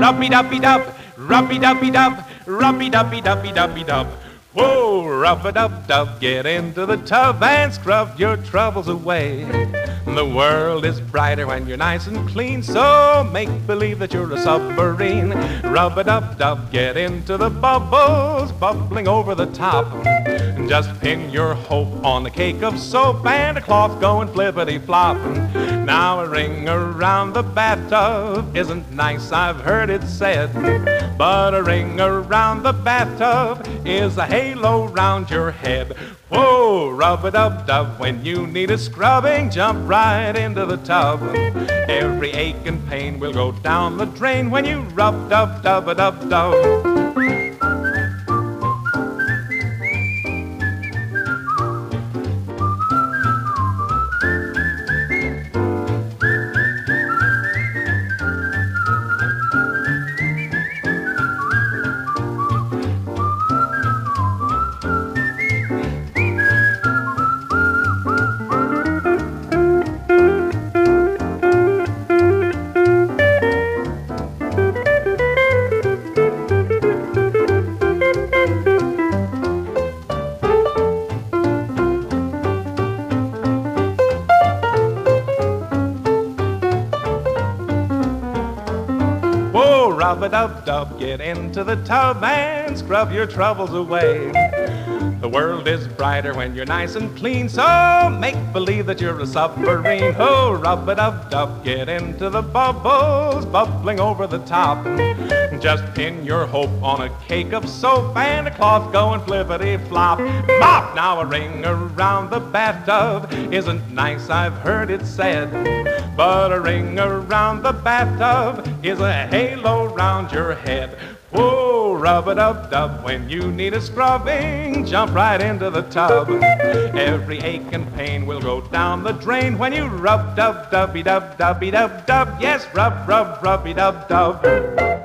Rub-be-dub-be-dub, rub-be-dub-be-dub, rub-be-dub-be-dub-be-dub-be-dub. Whoa, rub-a-dub-dub, get into the tub and scrub your troubles away. The world is brighter when you're nice and clean, so make believe that you're a submarine. Rub-a-dub-dub, get into the bubbles, bubbling over the top. Just pin your hope on a cake of soap and a cloth going flippity-flop. Now a ring around the bathtub isn't nice, I've heard it said. But a ring around the bathtub is a halo round your head. Whoa, rub-a-dub-dub, when you need a scrubbing, jump right into the tub. Every ache and pain will go down the drain when you rub-dub-dub-a-dub-dub. Whoa, rub-a-dub-dub, get into the tub and scrub your troubles away. The world is brighter when you're nice and clean, so make believe that you're a submarine. Oh, rub-a-dub-dub, get into the bubbles, bubbling over the top. Just pin your hope on a cake of soap and a cloth going flippity-flop. Mop! Now a ring around the bathtub isn't nice, I've heard it said. But a ring around the bathtub is a halo round your head. Whoa, rub-a-dub-dub, when you need a scrubbing, jump right into the tub. Every ache and pain will go down the drain when you rub-dub-dubby-dub-dubby-dub-dub. Yes, rub-rub-rubby-dub-dub.